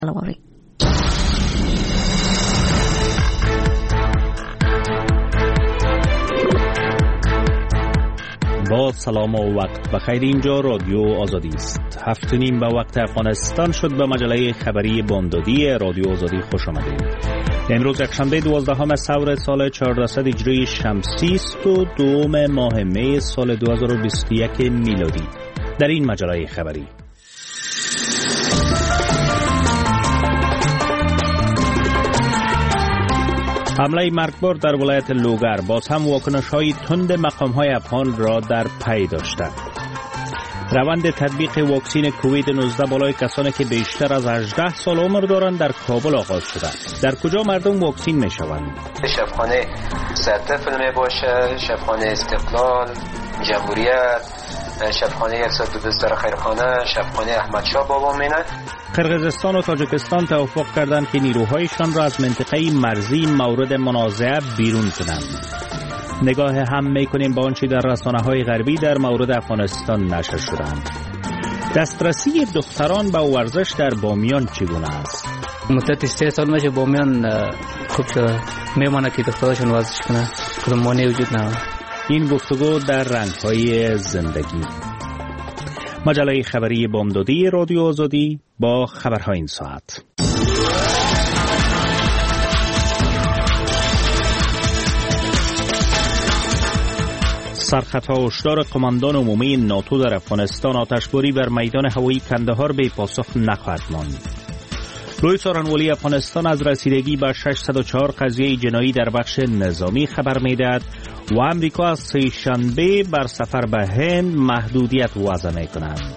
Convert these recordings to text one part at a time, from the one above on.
با سلام و وقت بخیر. اینجا رادیو آزادی است. 7:30 به وقت افغانستان شد. به مجله خبری بامدادی رادیو آزادی خوش آمدید. امروز یکشنبه 12 ثور سال 1400 هجری شمسی است و 2 ماه می سال 2021 میلادی. در این مجله خبری حمله مرگبار در ولایت لوگر باز هم واکنش‌های تند مقام‌های افغان را در پی داشته. روند تطبیق واکسین کووید 19 بالای کسانی که بیشتر از 18 سال عمر دارند در کابل آغاز شده. در کجا مردم واکسین می‌شوند؟ شبخانه سرطفل میباشه، شبخانه استقلال، جمهوریت، شبخانه 122 خیرخانه، شبخانه احمدشاه بابا مینه. قرقیزستان و تاجیکستان توافق کردند که نیروهایشان را از منطقه مرزی مورد منازعه بیرون کنند. نگاه هم میکنیم به آنچه در رسانه‌های غربی در مورد افغانستان نشر شدند. دسترسی دختران به ورزش در بامیان چگونه است؟ مدت 3 سال میشه بامیان خوب شده، میمونه که دختراشون ورزش کنه، کدام مانعی وجود نداره. این گفتگو در رنگ‌های زندگی. مجله خبری بامدادی رادیو آزادی با خبرهای این ساعت. سرخط هشدار قماندان عمومی ناتو در افغانستان: آتشباری بر میدان هوایی کندهار بی پاسخ نخواهد ماند. لویس آرنوالی افغانستان از رسیدگی به 604 قضیه جنایی در بخش نظامی خبر می‌دهد و امریکا از سه‌شنبه بر سفر به هند محدودیت وضع می‌کنند.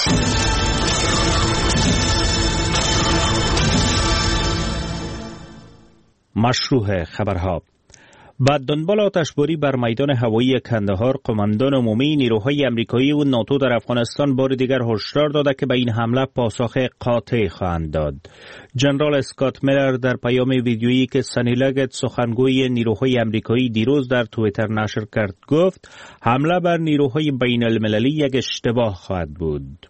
مشروع خبرها. بعد دنبال آتشباری بر میدان هوایی کندهار، قماندان عمومی نیروهای امریکایی و ناتو در افغانستان بار دیگر هشدار داده که به این حمله پاسخ قاطع خواهند داد. جنرال اسکات میلر در پیام ویدیویی که سنی لگت سخنگوی نیروهای امریکایی دیروز در توییتر نشر کرد گفت حمله بر نیروهای بین المللی یک اشتباه خواهد بود.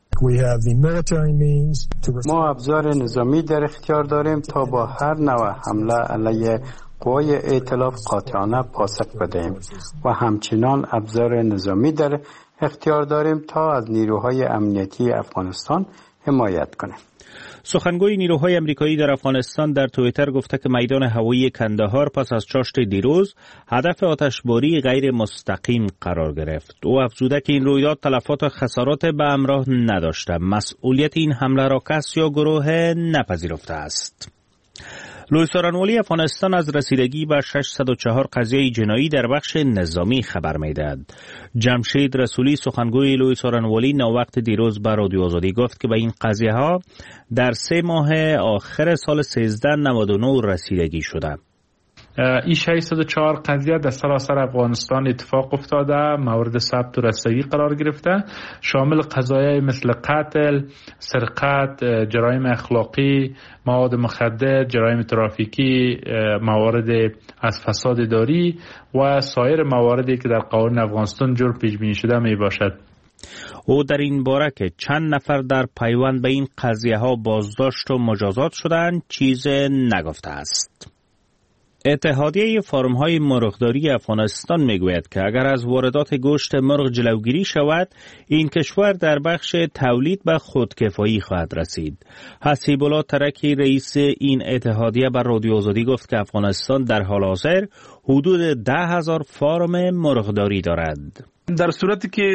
ما ابزار نظامی در اختیار داریم تا با هر نوع حمله علیه قوای ائتلاف قاطعانه پاسخ بدهیم و همچنان ابزار نظامی در اختیار داریم تا از نیروهای امنیتی افغانستان حمایت کنیم. سخنگوی نیروهای امریکایی در افغانستان در توییتر گفته که میدان هوایی کندهار پس از چاشت دیروز هدف آتشباری غیر مستقیم قرار گرفت. او افزوده که این رویداد تلفات و خسارات به همراه نداشته. مسئولیت این حمله را کس یا گروه نپذیرفته است. لویس آرنوالی افغانستان از رسیدگی به 604 قضیه جنایی در بخش نظامی خبر می‌دهد. جمشید رسولی سخنگوی لویس آرنوالی ناوقت دیروز به رادیو آزادی گفت که به این قضیه‌ها در 3 ماه آخر سال 1399 رسیدگی شده. این 604 قضیه در سراسر افغانستان اتفاق افتاده، مورد ثبت و رسیدگی قرار گرفته، شامل قضایای مثل قتل، سرقت، جرایم اخلاقی، مواد مخدر، جرایم ترافیکی، موارد از فساد اداری و سایر مواردی که در قوانین افغانستان جرم پیش بینی شده می باشد. او در این باره که چند نفر در پیوند به این قضیه ها بازداشت و مجازات شدند چیز نگفته است. اتحادیه فارم‌های مرغداری افغانستان میگوید که اگر از واردات گوشت مرغ جلوگیری شود، این کشور در بخش تولید به خودکفایی خواهد رسید. حسیب الله ترکی رئیس این اتحادیه بر رادیو آزادی گفت که افغانستان در حال حاضر حدود 10,000 فارم مرغداری دارد. در صورتی که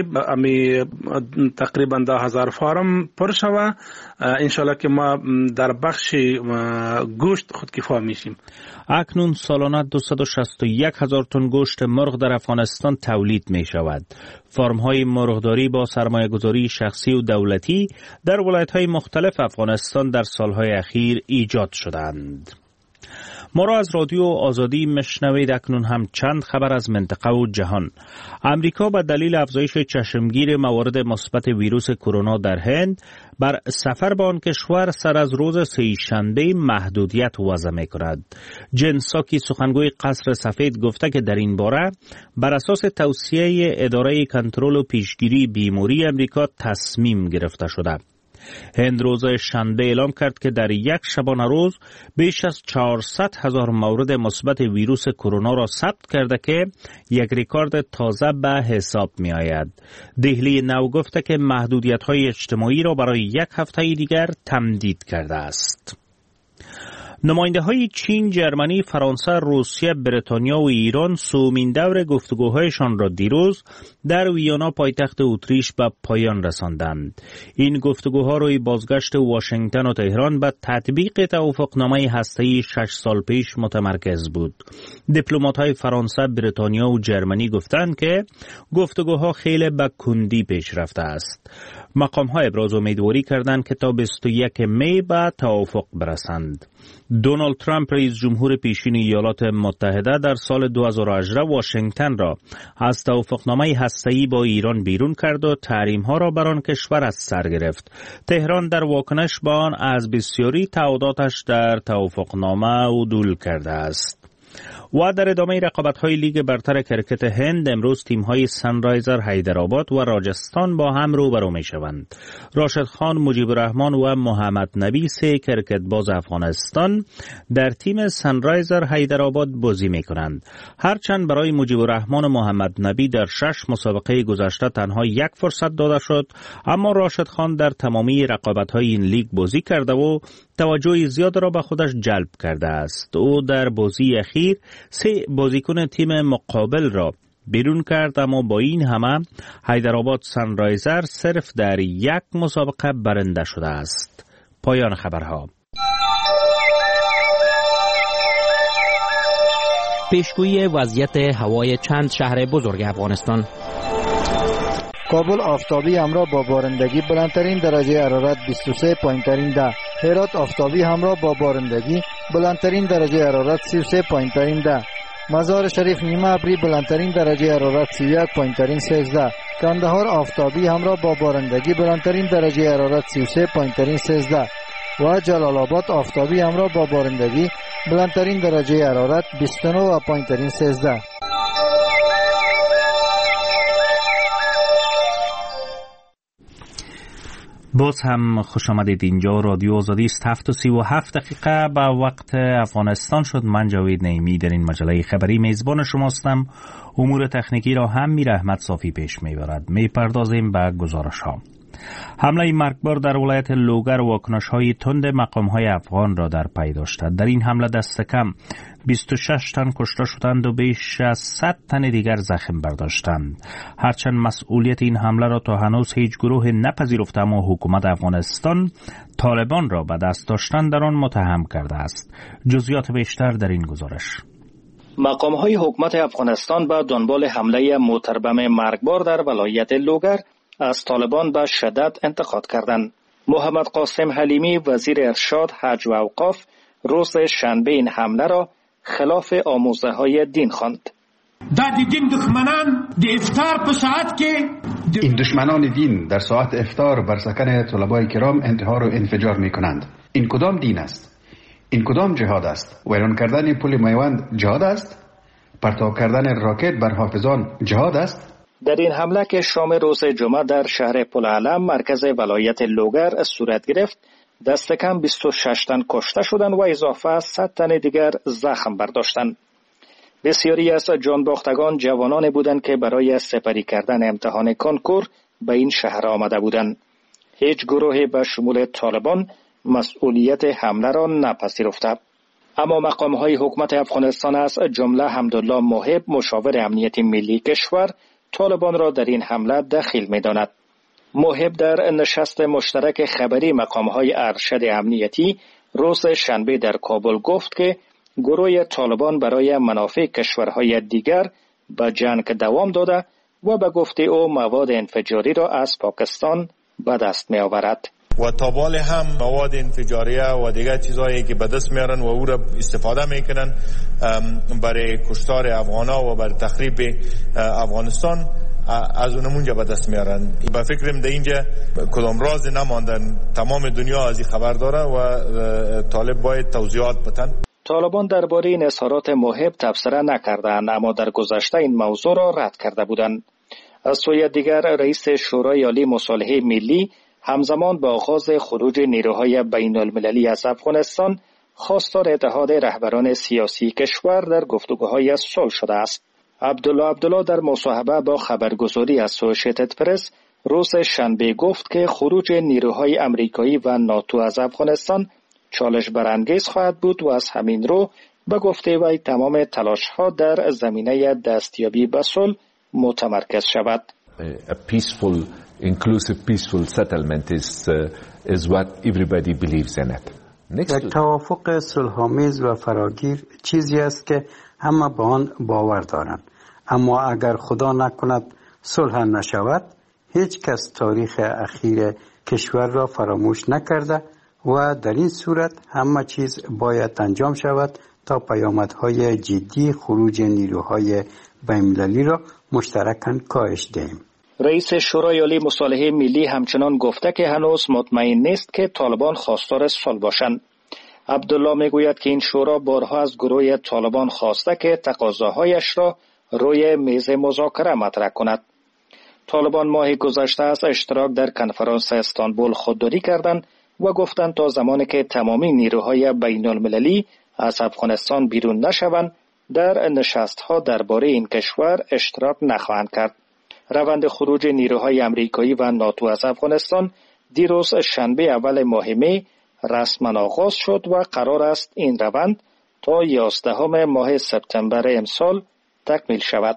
تقریبا 10,000 فارم پر شوه، انشالله که ما در بخش گوشت خودکفا میشیم. اکنون سالانه 261,000 تن گوشت مرغ در افغانستان تولید می شود. فارم های مرغداری با سرمایه گذاری شخصی و دولتی در ولایت های مختلف افغانستان در سالهای اخیر ایجاد شدند. ما را از رادیو آزادی مشنوید. اکنون هم چند خبر از منطقه و جهان. امریکا به دلیل افزایش چشمگیر موارد مثبت ویروس کرونا در هند بر سفر به آن کشور سر از روز سه‌شنبه محدودیت وضع می‌کند. جن ساکی سخنگوی قصر سفید گفته که در این باره بر اساس توصیه اداره کنترل و پیشگیری بیماری امریکا تصمیم گرفته شده. هند روز شنبه اعلام کرد که در یک شبانه روز بیش از 400,000 مورد مثبت ویروس کرونا را ثبت کرده که یک رکورد تازه به حساب می آید. دهلی نو گفته که محدودیت‌های اجتماعی را برای یک هفته دیگر تمدید کرده است. نماینده های چین، جرمنی، فرانسه، روسیه، بریتانیا و ایران سومین دور گفتگوهایشان را دیروز در ویانا پایتخت اتریش به پایان رساندند. این گفتگوها روی بازگشت واشنگتن و تهران به تطبیق توافقنامه هسته‌ای 6 سال پیش متمرکز بود. دیپلمات‌های فرانسه، بریتانیا و جرمنی گفتند که گفتگوها خیلی به کندی پیش رفته است. مقام‌ها ابراز امیدواری کردند که تا 21 می به توافق برسند. دونالد ترامپ رئیس جمهور پیشین ایالات متحده در سال 2018 واشنگتن را از توافقنامه هسته‌ای با ایران بیرون کرد و تحریم‌ها را بر آن کشور از سر گرفت. تهران در واکنش به آن از بسیاری تعهداتش در توافقنامه عدول کرده است. و در ادامه رقابت‌های لیگ برتر کرکت هند امروز تیم‌های سنرایزر حیدرآباد و راجستان با هم روبرو می‌شوند. راشد خان، مجیب الرحمن و محمد نبی سه کرکتباز افغانستان در تیم سنرایزر حیدرآباد بازی می‌کنند. هرچند برای مجیب الرحمن و محمد نبی در 6 مسابقه گذشته تنها یک فرصت داده شد، اما راشد خان در تمامی رقابت‌های این لیگ بازی کرده و توجه زیاد را به خودش جلب کرده است. او در بازی اخیر 3 بازیکن تیم مقابل را بیرون کرد، اما با این همه حیدرآباد سنرایزر صرف در یک مسابقه برنده شده است. پایان خبرها. پیشگویی وضعیت هوای چند شهر بزرگ افغانستان. کابل آفتابی همراه با بارندگی بلندترین درجه حرارت 23 پایینترین ده. هرات آفتابی همراه با بارندگی بلندترین درجه حرارت 33 پایینترین ده. مزار شریف نیمه ابری بلندترین درجه حرارت 31 پایینترین 13. کندهار آفتابی همراه با بارندگی بلندترین درجه حرارت 33 پایینترین 13 و جلال آباد آفتابی همراه با بارندگی بلندترین درجه حرارت 29 پایینترین 13. باز هم خوش آمدید. اینجا رادیو آزادی است. 7:37 به وقت افغانستان شد. من جاوید نعیمی در این مجله خبری میزبان شماستم. امور تکنیکی را هم میر احمد صافی پیش میبرد. میپردازیم به گزارش ها. حمله مرگبار در ولایت لوگر واکنش های تند مقام های افغان را در پی داشت. در این حمله دست کم 26 تن کشته شدند و بیش از 100 تن دیگر زخم برداشتند. هرچند مسئولیت این حمله را تا هنوز هیچ گروه نپذیرفته، اما حکومت افغانستان طالبان را به دست داشتن در آن متهم کرده است. جزئیات بیشتر در این گزارش. مقام‌های حکومت افغانستان به دنبال حمله متربم مرگبار در ولایت لوگر از طالبان به شدت انتقاد کردند. محمد قاسم حلیمی وزیر ارشاد، حج و اوقاف روز شنبه این حمله را خلاف آموزه‌های دین خواند. این دشمنان دین در ساعت افطار بر سکن طلبای کرام انتحار و انفجار می کنند. این کدام دین است؟ این کدام جهاد است؟ ویران کردن پل میوند جهاد است؟ پرتاب کردن راکت بر حافظان جهاد است؟ در این حمله که شام روز جمعه در شهر پل علم مرکز ولایت لوگر صورت گرفت، دست کم 26 تن کشته شدند و اضافه 100 تن دیگر زخم برداشتند. بسیاری از جانباختگان جوانان بودند که برای سپری کردن امتحان کنکور به این شهر آمده بودند. هیچ گروهی به شمول طالبان مسئولیت حمله را نپذیرفته. اما مقام‌های حکومت افغانستان از جمله حمدالله محب مشاور امنیت ملی کشور طالبان را در این حمله دخیل می‌داند. محب در نشست مشترک خبری مقام‌های ارشد امنیتی روز شنبه در کابل گفت که گروه طالبان برای منافع کشورهای دیگر به جنگ دوام داده و به گفته او مواد انفجاری را از پاکستان به دست می‌آورد. و تابال هم مواد انفجاریه و دیگر چیزایی که به دست میارن و او را استفاده میکنن برای کشتار افغانا و برای تخریب افغانستان، از اونمونجا به دست میارن. به فکرم در اینجا کدام راز نماندن، تمام دنیا از این خبر داره و طالب باید توضیحات بدن. طالبان درباره این اظهارات محب تبصره نکردند، اما در گذشته این موضوع را رد کرده بودند. از سوی دیگر رئیس شورای عالی مصالحه ملی همزمان با آغاز خروج نیروهای بین المللی از افغانستان، خواستار اتحاد رهبران سیاسی کشور در گفتگوهای صلح شده است. عبدالله در مصاحبه با خبرگزاری اسوسییتد پرس روز شنبه گفت که خروج نیروهای امریکایی و ناتو از افغانستان چالش برانگیز خواهد بود و از همین رو به گفته وی تمام تلاش‌ها در زمینه دستیابی به صلح متمرکز شود. A peaceful, inclusive, peaceful settlement is what everybody believes in it. یک توافق صلح‌آمیز و فراگیر چیزی است که همه به آن باور دارند. اما اگر خدا نکند صلح نشود، هیچ کس تاریخ اخیر کشور را فراموش نکرده و در این صورت همه چیز باید انجام شود تا پیامدهای جدی خروج نیروهای بین‌المللی را مشترکاً کاهش دهیم. رئیس شورای عالی مصالحه ملی همچنان گفته که هنوز مطمئن نیست که طالبان خواستار صلح باشند. عبدالله میگوید که این شورا بارها از گروه طالبان خواسته که تقاضاهایش را روی میز مذاکره مطرح کند. طالبان ماه گذشته از اشتراک در کنفرانس استانبول خودداری کردند و گفتند تا زمانی که تمامی نیروهای بین المللی از افغانستان بیرون نشوند، در نشست‌ها درباره این کشور اشتراک نخواهند کرد. روند خروج نیروهای امریکایی و ناتو از افغانستان دیروز شنبه اول ماه می رسما آغاز شد و قرار است این روند تا 11 ماه سپتامبر امسال تکمیل شود.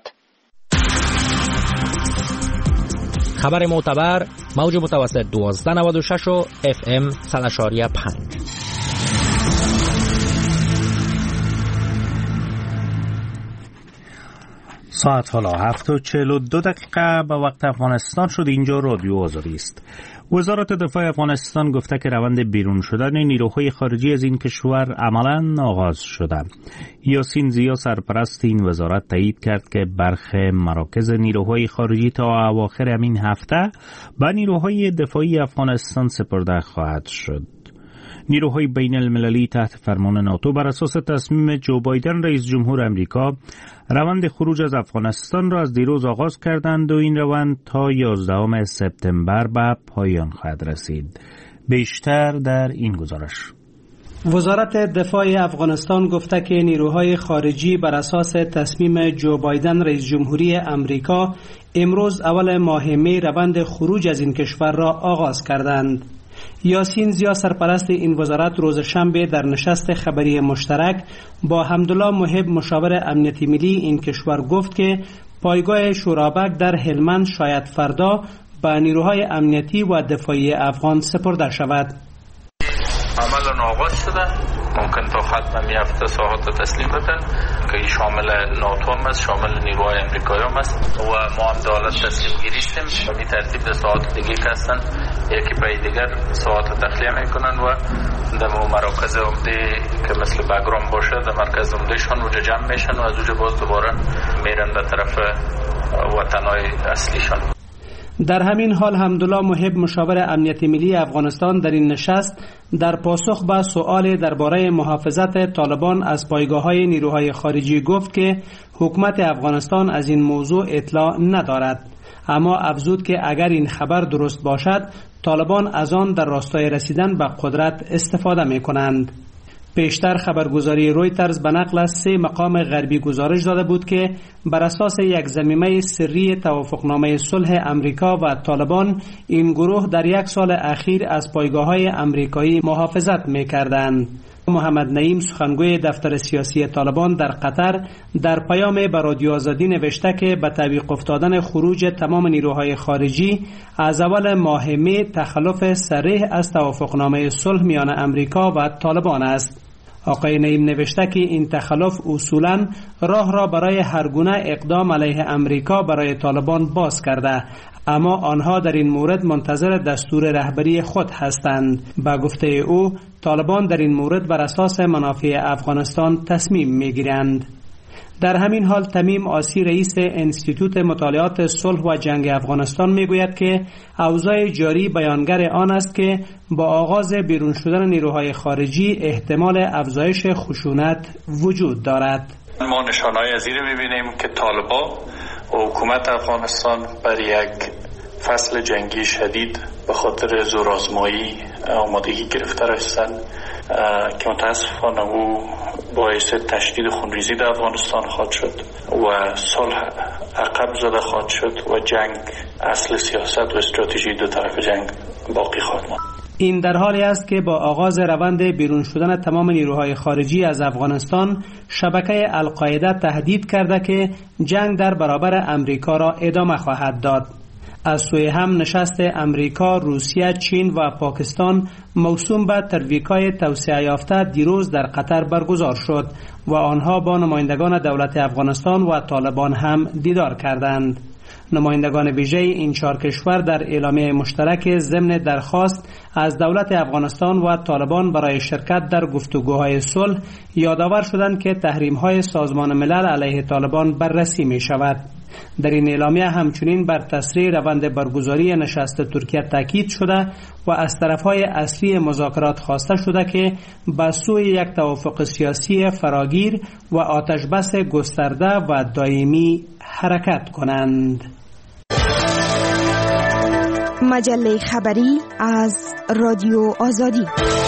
خبر معتبر موج متوسط 1296 و FM 100.5. ساعت حالا 7:42 به وقت افغانستان شد. اینجا رادیو آزادی است. وزارت دفاع افغانستان گفته که روند بیرون شدن نیروهای خارجی از این کشور عملاً آغاز شده. یاسین زیا سرپرست این وزارت تایید کرد که برخی مراکز نیروهای خارجی تا اواخر همین هفته به نیروهای دفاعی افغانستان سپرده خواهد شد. نیروهای بین المللی تحت فرمان ناتو بر اساس تصمیم جو بایدن رئیس جمهور امریکا روند خروج از افغانستان را از دیروز آغاز کردند و این روند تا 11 سپتامبر به پایان خواهد رسید. بیشتر در این گزارش. وزارت دفاع افغانستان گفته که نیروهای خارجی بر اساس تصمیم جو بایدن رئیس جمهوری امریکا امروز اول ماه می روند خروج از این کشور را آغاز کردند. یاسین زیا سرپرست این وزارت روز شنبه در نشست خبری مشترک با حمدالله محب مشاور امنیتی ملی این کشور گفت که پایگاه شورابک در هلمند شاید فردا به نیروهای امنیتی و دفاعی افغان سپرده شود. عمل آغاز شده، ممکن تا ختم هفته ساعات تسلیم بدن که شامل ناتو هم است، شامل نیروهای امریکایی هم است و ما هم دولت تسلیم گیریستیم. به ترتیب در ساعات دیگه که هستن یکی پای دیگر ساعات تخلیه میکنن و در مراکز عمده که مثل بگرام باشه در مرکز عمدهشان وجه جمع میشن و از وجه باز دوباره میرن به طرف وطنهای اصلیشان. در همین حال حمدالله محب مشاور امنیتی ملی افغانستان در این نشست در پاسخ به سؤال درباره محافظت طالبان از پایگاه‌های نیروهای خارجی گفت که حکومت افغانستان از این موضوع اطلاع ندارد، اما افزود که اگر این خبر درست باشد طالبان از آن در راستای رسیدن به قدرت استفاده می‌کنند. پیشتر خبرگزاری رویترز به نقل از 3 مقام غربی گزارش داده بود که بر اساس یک ضمیمه سری توافقنامه صلح امریکا و طالبان این گروه در 1 سال اخیر از پایگاه‌های امریکایی محافظت می‌کردند. محمد نعیم سخنگوی دفتر سیاسی طالبان در قطر در پیام به رادیو آزادی نوشته که به تعویق افتادن خروج تمام نیروهای خارجی از اول ماه می تخلف صریح از توافقنامه صلح میان امریکا و طالبان است. آقای نعیم نوشته که این تخلف اصولاً راه را برای هر گونه اقدام علیه امریکا برای طالبان باز کرده، اما آنها در این مورد منتظر دستور رهبری خود هستند. با گفته او طالبان در این مورد بر اساس منافع افغانستان تصمیم میگیرند. در همین حال تمیم آسی رئیس انستیتوت مطالعات صلح و جنگ افغانستان میگوید که اوضاع جاری بیانگر آن است که با آغاز بیرون شدن نیروهای خارجی احتمال افزایش خشونت وجود دارد. ما نشانه‌ای از این می‌بینیم که طالبان و حکومت افغانستان بر یک فصل جنگی شدید به خاطر زورآزمایی آمادگی گرفته هستند که متاسفانه او باعث تشدید خونریزی در افغانستان خواهد شد و صلح عقب زده خواهد شد و جنگ اصل سیاست و استراتژی دو طرف جنگ باقی خواهد ماند. این در حالی است که با آغاز روند بیرون شدن تمام نیروهای خارجی از افغانستان، شبکه القاعده تهدید کرده که جنگ در برابر امریکا را ادامه خواهد داد. از سوی هم نشست امریکا، روسیه، چین و پاکستان موسوم به ترویکای توسعه یافته دیروز در قطر برگزار شد و آنها با نمایندگان دولت افغانستان و طالبان هم دیدار کردند. نمایندگان ویژه این 4 کشور در اعلامیه مشترک ضمن درخواست از دولت افغانستان و طالبان برای شرکت در گفتگوهای صلح یادآور شدند که تحریم‌های سازمان ملل علیه طالبان بررسی می شود. در این اعلامیه همچنین بر تسریع روند برگزاری نشست ترکیه تاکید شده و از طرفهای اصلی مذاکرات خواسته شده که به سوی یک توافق سیاسی فراگیر و آتشبس گسترده و دائمی حرکت کنند. مجله خبری از رادیو آزادی.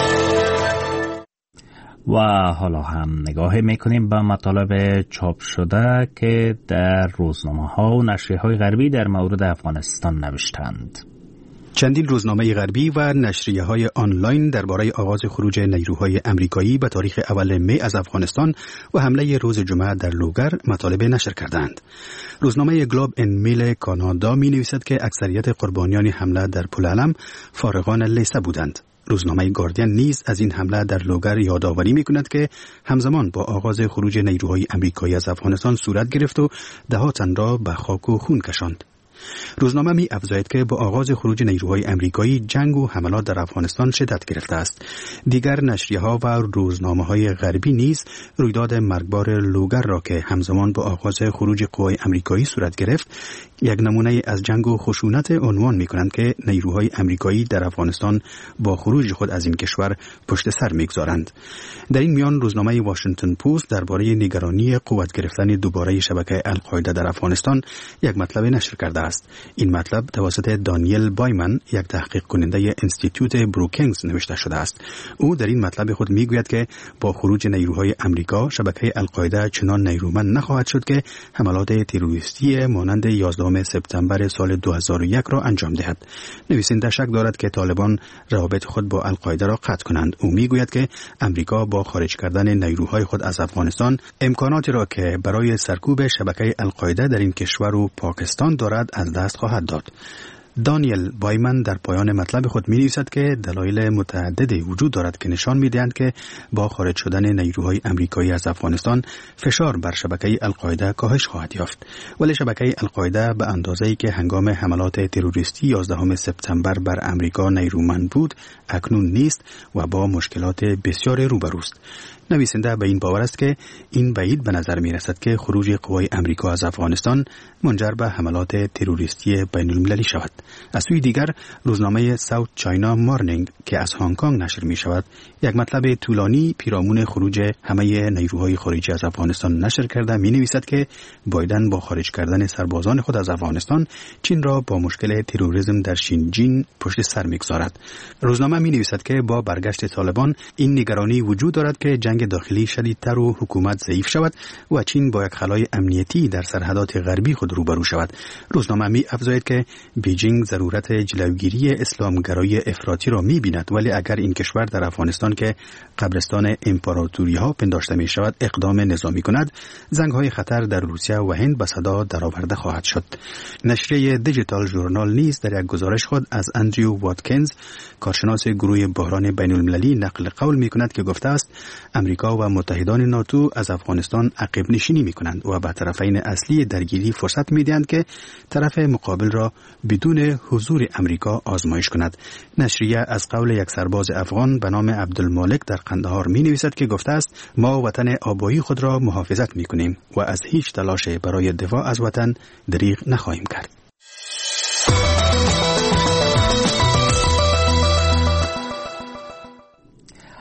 و حالا هم نگاه میکنیم به مطالب چاپ شده که در روزنامه ها و نشریه های غربی در مورد افغانستان نوشتند. چندین روزنامه غربی و نشریه های آنلاین درباره آغاز خروج نیروهای امریکایی به تاریخ اول می از افغانستان و حمله روز جمعه در لوگر مطالب نشر کردند. روزنامه گلوب ان میل کانادا می نویسد که اکثریت قربانیان حمله در پلعلم فارغان لیسه بودند. روزنامه گاردین نیز از این حمله در لوگر یادآوری می‌کند که همزمان با آغاز خروج نیروهای امریکایی از افغانستان صورت گرفت و ده‌ها تن را به خاک و خون کشاند. روزنامه می افزاید که با آغاز خروج نیروهای امریکایی جنگ و حملات در افغانستان شدت گرفته است. دیگر نشریه‌ها و روزنامه‌های غربی نیز رویداد مرگبار لوگر را که همزمان با آغاز خروج قوای امریکایی صورت گرفت یک نمونه از جنگ و خشونت عنوان می‌کنند که نیروهای امریکایی در افغانستان با خروج خود از این کشور پشت سر می‌گذارند. در این میان روزنامه واشنگتن پست درباره نگرانی قوت گرفتن دوباره شبکه القاعده در افغانستان یک مطلب نشر کرده است. این مطلب توسط دانیل بایمن، یک تحقیق کننده انستیتوت بروکینگز نوشته شده است. او در این مطلب خود میگوید که با خروج نیروهای امریکا شبکه القاعده چنان نیرومند نخواهد شد که حملات تروریستی مانند 11 سپتامبر سال 2001 را انجام دهد. نویسنده شک دارد که طالبان روابط خود با القاعده را قطع کنند. او میگوید که امریکا با خارج کردن نیروهای خود از افغانستان امکاناتی را که برای سرکوب شبکه القاعده در این کشور و پاکستان دارد از دست خواهد داد. دانیل بایمن در پایان مطلب خود می‌نویسد که دلایل متعددی وجود دارد که نشان می‌دهند که با خارج شدن نیروهای امریکایی از افغانستان فشار بر شبکه القاعده کاهش خواهد یافت. ولی شبکه القاعده به اندازه‌ای که هنگام حملات تروریستی 11 سپتامبر بر امریکا نیرومند بود اکنون نیست و با مشکلات بسیار روبروست. نویسنده به این باور است که این بعید به نظر می رسد که خروج قوای امریکا از افغانستان منجر به حملات تروریستی بین المللی شود. از سوی دیگر روزنامه ساوت چاینا مارنینگ که از هنگ کنگ نشر می شود یک مطلب طولانی پیرامون خروج همه نیروهای خارجی از افغانستان نشر کرده می نویسد که بایدن با خارج کردن سربازان خود از افغانستان چین را با مشکل تروریسم در شینجین پشت سر می گذارد. روزنامه می نویسد که با برگشت طالبان این نگرانی وجود دارد که جنگ داخلی شدیدتر و حکومت ضعیف شود و چین با یک خلای امنیتی در سرحدات غربی خود روبرو شود. روزنامه می افزاید که بیجینگ ضرورت جلوگیری اسلامگرایی افراطی را می بیند، ولی اگر این کشور در افغانستان که قبرستان امپراتوری ها پنداشته می شود اقدام نظامی کند، زنگ های خطر در روسیه و هند به صدا درآورده خواهد شد. نشریه دیجیتال ژورنال نیز در یک گزارش خود از اندریو واتکینز، کارشناس گروه بحران بین المللی، نقل قول می کند که گفته است امریکا و متحدان ناتو از افغانستان عقب نشینی می کنند و به طرفین اصلی درگیری فرصت می دهند که طرف مقابل را بدون حضور امریکا آزمایش کند. نشریه از قول یک سرباز افغان به نام عبدالمالک در قندهار می نویسد که گفته است ما وطن آبایی خود را محافظت می کنیم و از هیچ تلاش برای دفاع از وطن دریغ نخواهیم کرد.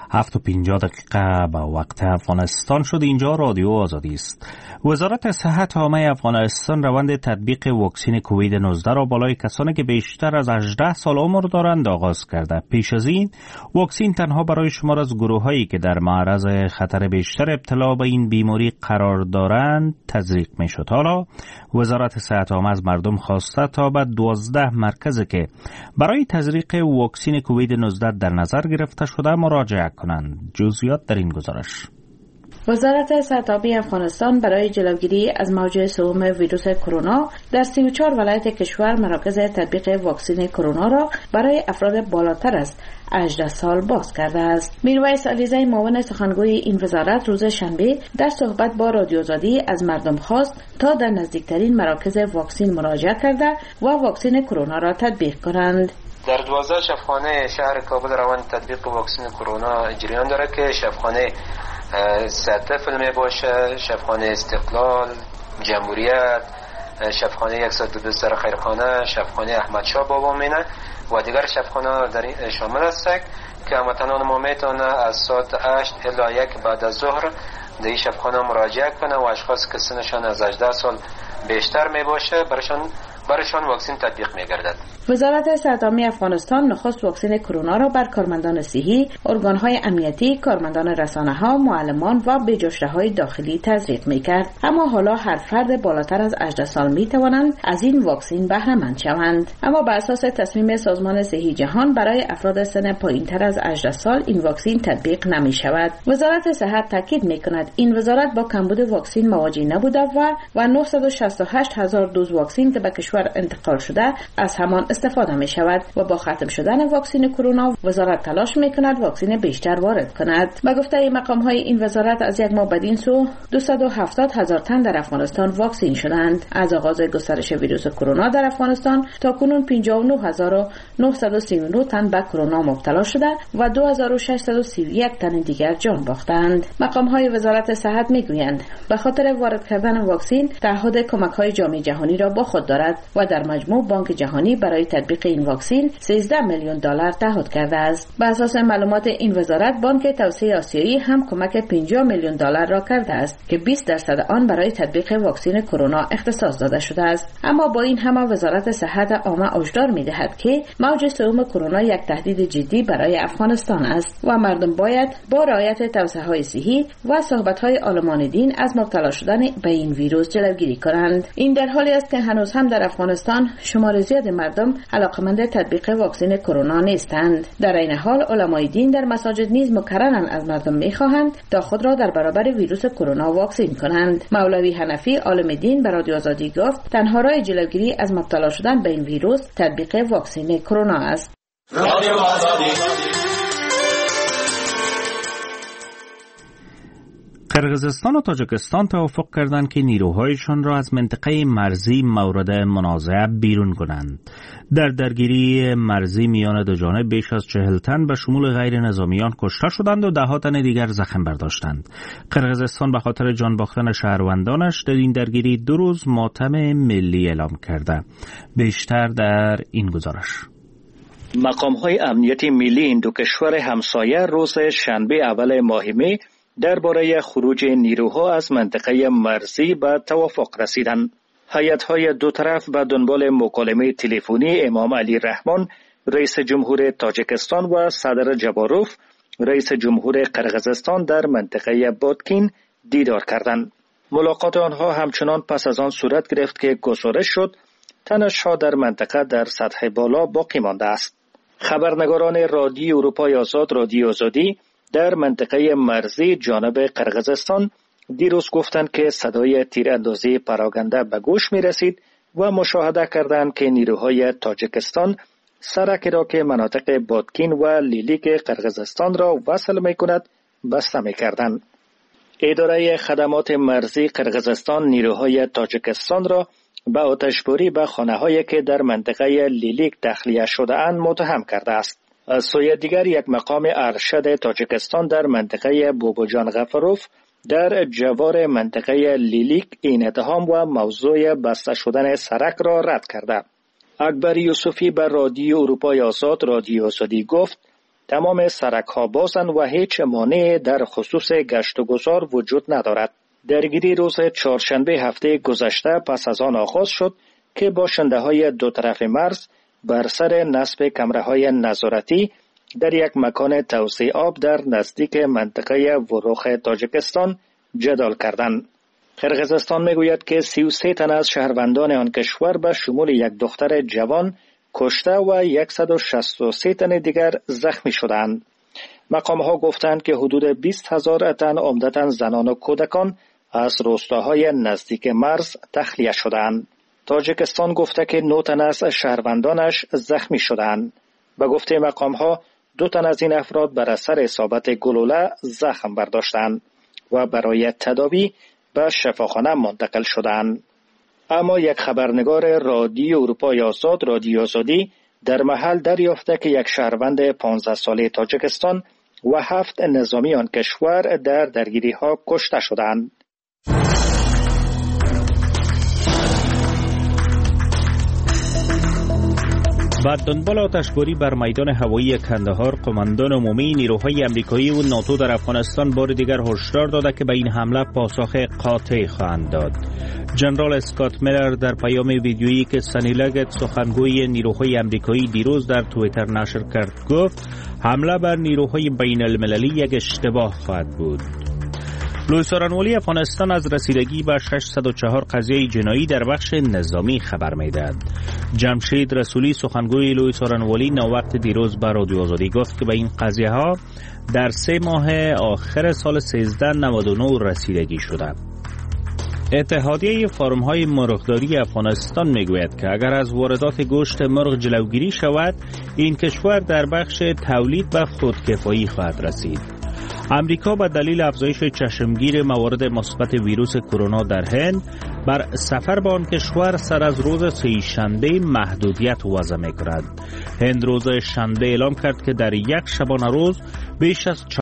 7:50 به وقت افغانستان شد. اینجا رادیو آزادی است. وزارت صحت عامه افغانستان روند تطبیق واکسن کووید 19 را بالای کسانی که بیشتر از 18 سال عمر دارند آغاز کرده. پیش از این واکسن تنها برای شمار از گروه‌هایی که در معرض خطر بیشتر ابتلا به این بیماری قرار دارند تزریق می‌شد. حالا وزارت صحت عامه از مردم خواسته تا به 12 مرکزی که برای تزریق واکسن کووید 19 در نظر گرفته شده مراجعه کنند. جزئیات در این گزارش. وزارت صحت عامه افغانستان برای جلوگیری از موج سوم ویروس کرونا در 34 ولایت کشور مراکز تطبیق واکسن کرونا را برای افراد بالاتر از 18 سال باز کرده است. میرویس علیزی معاون سخنگوی این وزارت روز شنبه در صحبت با رادیو آزادی از مردم خواست تا در نزدیکترین مراکز واکسن مراجعه کرده و واکسن کرونا را تطبیق کنند. در 12 شفاخانه شهر کابل روند تطبیق واکسن کرونا جریان داره که شفاخانه سطف می باشه، شفاخانه استقلال، جمهوریت، شفاخانه 102 سر خیرخانه، شفاخانه احمد شاه بابا مینه و دیگر شفاخانه در این شامل است که هموطنان ما میتونه از ساعت 8 الی 1 بعد از ظهر در این شفاخانه مراجعه کنه و اشخاص که سنشان از 18 سال بیشتر می باشه برایشان واکسن تطبیق می گردد. وزارت صحت عامه افغانستان نخست واکسن کرونا را بر کارمندان صحی، ارگان‌های امنیتی، کارمندان رسانه‌ها، معلمان و بجشته‌های داخلی تزریق می‌کرد. اما حالا هر فرد بالاتر از 18 سال می‌توانند از این واکسن بهره مند شوند. اما بر اساس تصمیم سازمان صحی جهان برای افراد سن پایین‌تر از 18 سال این واکسن تطبیق نمی‌شود. وزارت صحت تاکید می‌کند این وزارت با کمبود واکسن مواجه نبوده و 968,000 دوز واکسن که به کشور انتقال شده از همان استفاده می شود و با ختم شدن واکسن کرونا وزارت تلاش می کند واکسن بیشتر وارد کند. به گفته مقام های این وزارت از یک ماه بدین سو 270,000 تن در افغانستان واکسن شدند. از آغاز گسترش ویروس کرونا در افغانستان تا کنون 59,939 تن به کرونا مبتلا شده و 2,631 تن دیگر جان باختند. مقام های وزارت صحت می گویند به خاطر وارد کردن واکسن تعهد کمک های جامعه جهانی را با خود دارد و در مجموع بانک جهانی برای تطبیق این واکسن 13 میلیون دلار تعهد کرده است. بر اساس معلومات این وزارت بانک توسعه آسیایی هم کمک 50 میلیون دلار را کرده است که 20% آن برای تطبیق واکسن کرونا اختصاص داده شده است. اما با این همه وزارت صحت عامه هشدار می‌دهد که موج سوم کرونا یک تهدید جدی برای افغانستان است و مردم باید با رعایت توصیه‌های صحی و صحبت‌های عالمان دین از مبتلا شدن به این ویروس جلوگیری کنند. این در حالی است که هنوز هم در افغانستان شمار زیاد مردم علاقمند تطبیق واکسن کرونا نیستند. در این حال علمای دین در مساجد نیز مکرراً از مردم می‌خواهند تا خود را در برابر ویروس کرونا واکسن کنند. مولوی حنفی عالم دین به رادیو آزادی گفت تنها راه جلوگیری از مبتلا شدن به این ویروس تطبیق واکسن کرونا است. رادیو آزادی. قرقیزستان و تاجیکستان توافق کردند که نیروهایشان را از منطقه مرزی مورد منازعه بیرون کنند. در درگیری مرزی میان دو جانب بیش از 40 تن به شمول غیر نظامیان کشته شدند و 10 تن دیگر زخم برداشتند. قرقیزستان به خاطر جان باختن شهروندانش در این درگیری 2 روز ماتم ملی اعلام کرده. بیشتر در این گزارش. مقام‌های امنیتی ملی این دو کشور همسایه روز شنبه اول ماه می درباره خروج نیروها از منطقه مرزی به توافق رسیدند. هیئت‌های دو طرف به دنبال مکالمه تلفنی امام علی رحمان رئیس جمهور تاجیکستان و صدر جباروف رئیس جمهور قرقیزستان در منطقه بادکین دیدار کردند. ملاقات آنها همچنان پس از آن صورت گرفت که گزارش شد تنش‌ها در منطقه در سطح بالا باقی مانده است. خبرنگاران رادیو اروپای آزاد رادیو آزادی در منطقه مرزی جانب قرقیزستان دیروز گفتند که صدای تیراندازی پراکنده به گوش می رسید و مشاهده کردند که نیروهای تاجیکستان سرکی را که مناطق بادکین و لیلیک قرقیزستان را وصل می کند بسته می کردند. اداره خدمات مرزی قرقیزستان نیروهای تاجیکستان را به آتشباری به خانه‌هایی که در منطقه لیلیک تخلیه شده اند متهم کرده است. از سوی دیگر یک مقام ارشد تاجیکستان در منطقه بوبوجان غفروف در جوار منطقه لیلیک این اتهام و موضوع بسته شدن سرک را رد کرده. اکبر یوسفی به رادیو اروپای آزاد رادیو آزادی گفت تمام سرک‌ها بازند و هیچ مانعی در خصوص گشت و گذار وجود ندارد. درگیری روز چهارشنبه هفته گذشته پس از آن آغاز شد که باشنده‌های دو طرف مرز بر سر نصب کمره‌های نظارتی در یک مکان توزیع آب در نزدیک منطقه وروخ تاجیکستان جدال کردند. قرقیزستان میگوید که 33 تن از شهروندان آن کشور به شمول یک دختر جوان کشته و 163 تن دیگر زخمی شدند. مقام‌ها گفتند که حدود 20,000 تن عمدتاً زنان و کودکان از روستاهای نزدیک مرز تخلیه شدند. تاجیکستان گفته که 9 تن از شهروندانش زخمی شدند. به گفته مقام‌ها 2 تن از این افراد بر اثر اصابت گلوله زخم برداشتند و برای تداوی به شفاخانه منتقل شدند. اما یک خبرنگار رادیو اروپای آزاد رادیو آزادی در محل دریافته که یک شهروند 15 ساله تاجیکستان و 7 نظامی آن کشور در درگیری‌ها کشته شدند. بعد دنبال آتشباری بر میدان هوایی کندهار، قماندان عمومی نیروهای امریکایی و ناتو در افغانستان بار دیگر هشدار داده که به این حمله پاسخ قاطع خواهند داد. جنرال اسکات میلر در پیام ویدیویی که سنی لگت سخنگوی نیروهای امریکایی دیروز در توییتر نشر کرد گفت حمله بر نیروهای بین المللی یک اشتباه خواهد بود. لوی سارنوالی افغانستان از رسیدگی به 604 قضیه جنایی در بخش نظامی خبر می‌دهد. جمشید رسولی سخنگوی لوی سارنوالی نووقت دیروز به رادیو آزادی گفت که به این قضیه ها در 3 ماه آخر سال 1399 رسیدگی شده. اتحادیه فارم‌های مرغداری افغانستان میگوید که اگر از واردات گوشت مرغ جلوگیری شود، این کشور در بخش تولید به خودکفایی خواهد رسید. امریکا به دلیل افزایش چشمگیر موارد مثبت ویروس کرونا در هند بر سفر به آن کشور سر از روز سه‌شنبه محدودیت وضع می‌کند. هند روز شنبه اعلام کرد که در یک شبانه روز بیش از